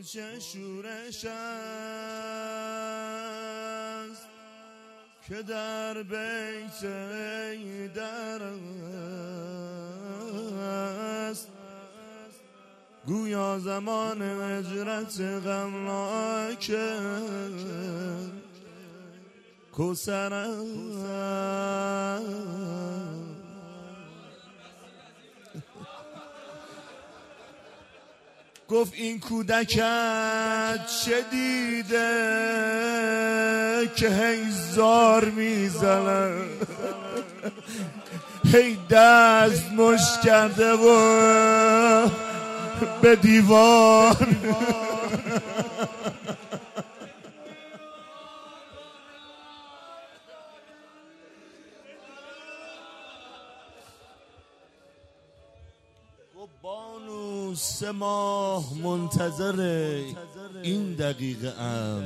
چه شورش است که در بیت در است، گویا زمان هجرت غمناک کوثر است. گفت این کودکت چه دیده که هی زار میزنه، هی دست مشت کرده و به دیوار بانو 3 ماه منتظر این دقیقه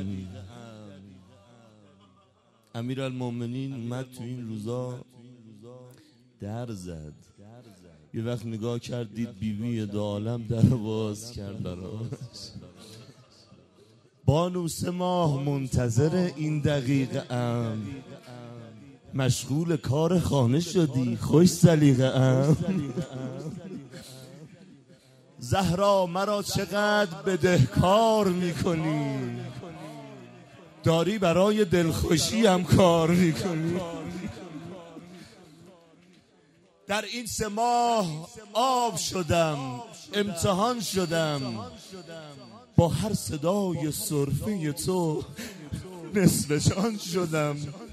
امیرالمومنین اومد تو این روزا در زد، یه وقت نگاه کردید بیبی دو عالم در باز کرد براش. بانو 3 ماه منتظر این دقیقه مشغول کار خانه شدی، خوش سلیقه زهرا مرا چقدر بدهکار میکنی، داری برای دلخوشی هم کار میکنی. در این 3 ماه آب شدم، امتحان شدم، با هر صدای سرفه تو نصف جان شدم.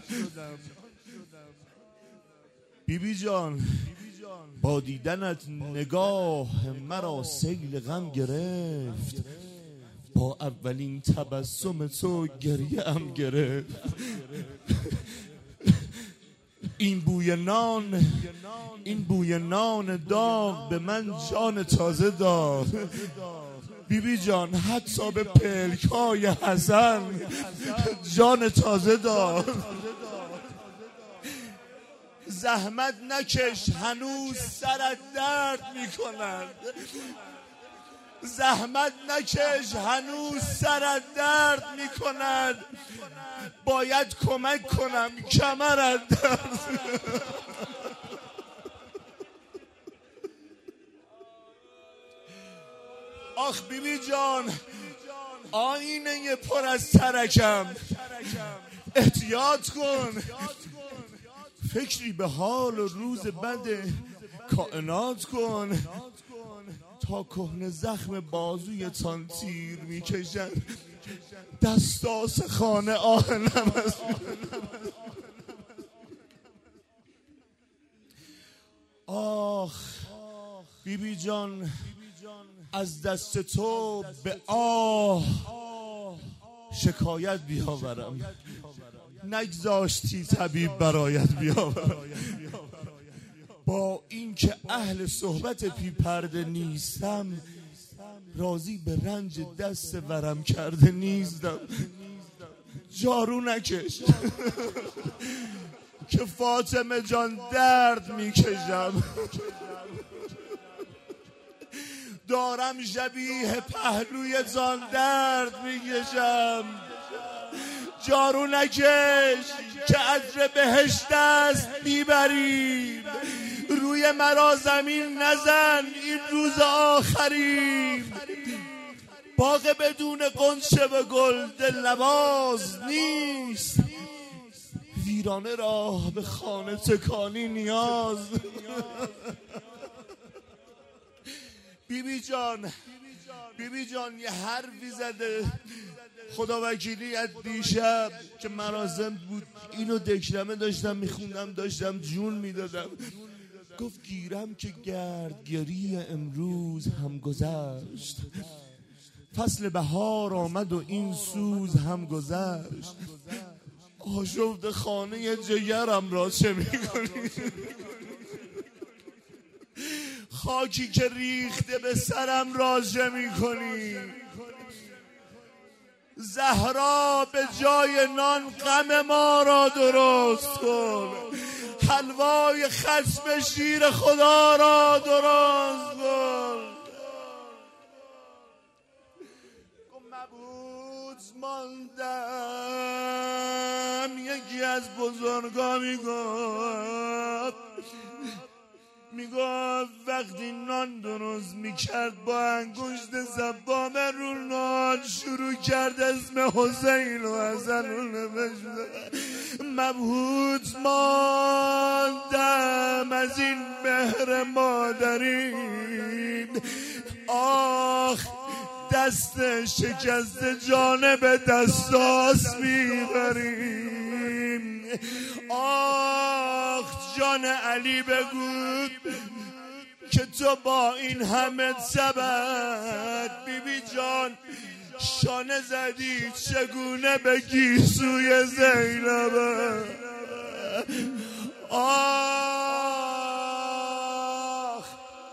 بیبی جان با دیدنت نگاه مرا سیل غم گرفت، با اولین تبسم تو گریه ام گرفت. این بوی نان داغ به من جان تازه داد. بیبی جان حتی به پلکای حسن جان تازه داد. زحمت نکش هنوز سرت درد میکند، زحمت نکش هنوز سرت درد میکند، باید کمک کنم کمرت درد. آخ بیبی جان آینه پر از ترکم، احتیاط کن، فکری به حال و روز بد کائنات کن، تا کهنه زخم بازوی تان تیر میکشن، دستاس خانه آهنم است. آخ بیبی جان از دست تو به شکایت بیاورم، نگذاشتی طبیب برایت بیاورم. با اینکه اهل صحبت پی پرده نیستم، راضی به رنج دست ورم کرده نیستم. جارو نکش که فاطمه جان درد میکشم، دارم شبیه پهلوی جان درد میکشم. جارو نکش که عطر بهشت است میبریم، روی مرا زمین نزن این روز آخریم. باغ بدون غنچه و گل دلنواز نیست، ویرانه راه به خانه تکانی نیاز. بیبی جان یه حرفی زده خدا وکیلی از دیشب که مراسم بود، اینو دکلمه داشتم میخوندم، داشتم جون میدادم. گفت گیرم که گردگیری امروز هم گذشت، فصل بهار آمد و این سوز هم گذشت. آشفت خانه جگرم را چه میکنی؟ خاکی که ریخته به سرم را چه میکنی؟ زهرا به جای نان غم ما را درست کن، حلوای خصم شیر خدا را درست کن. مبهوت ماندم. یکی از بزرگا میگفت وقتی نان درست میکرد با انگشت زبانه رو نان شروع کرد اسم حسین و حسن رو نوشت. مبهوت ماندم از این مهر مادری. آخ دست شکست جانب دستاس میبریم. آخ جان علی بگو که تو با این همه سبد بیبی جان شانه زدی چگونه به گیسوی زینب. آخ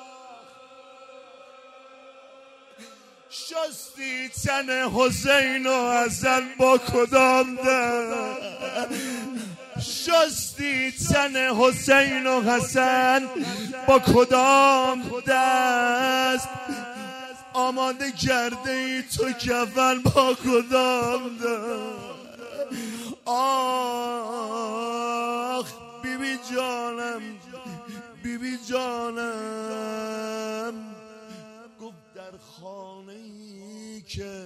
شستی تن حسین و حسن با کدام دست؟ شستی تن حسین و حسن با کدام دست؟ آماده کرده ای تو کفن با کدام دست؟ آخ بیبی جانم بیبی جانم گفت در خانه ای که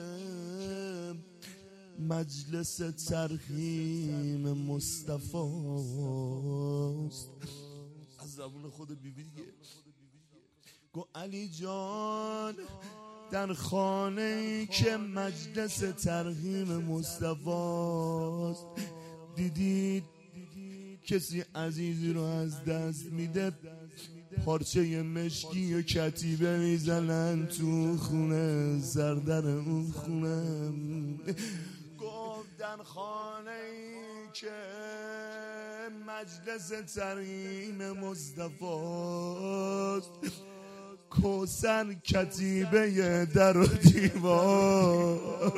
مجلس ترحیم مصطفاست. از زبون خود بیبی دیگه گفت علی جان در خانه ای که مجلس ترحیم مصطفاست دیدید کسی عزیزی رو از دست میده پارچه مشکی و کتیبه میزنن تو خونه سردر اون خونه. گفتن خانه ای که مجلس ترحیم مصطفاست کوثر کتیبه در و دیوار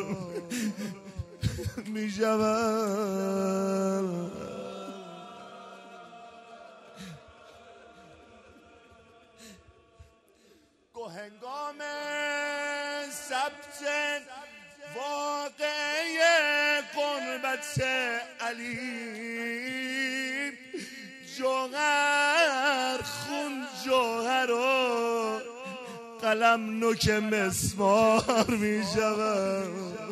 میشود. هنگام ثبت واقعه قربت علی جوهر خون جوهر و قلم نوک مسمار می شود.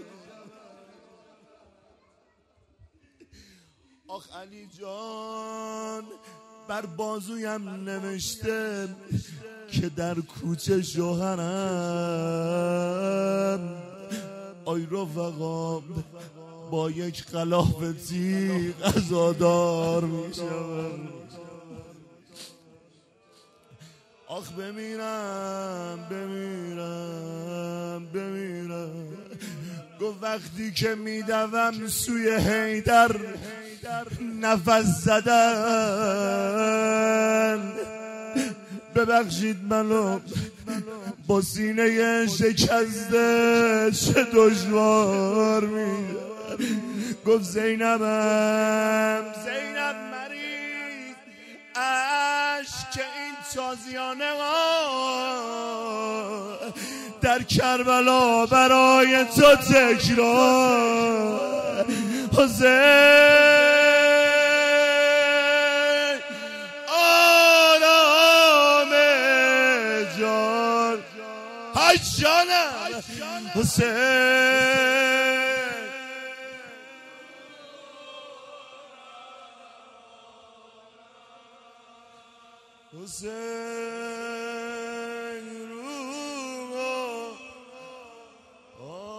آخ علی جان بر بازویم نوشته که در کوچه شوهرم آی رفقا با یک غلاف تیغ عزادار می شود. آخ بمیرم گفت وقتی که میدوم سوی حیدر نفس زدن ببخشید منو با سینه شکسته چه دشوار می. گفت زینبم زینب مریض عشق این تازیانه در کربلا برای تو تکرار. حسین جانم حسین حسین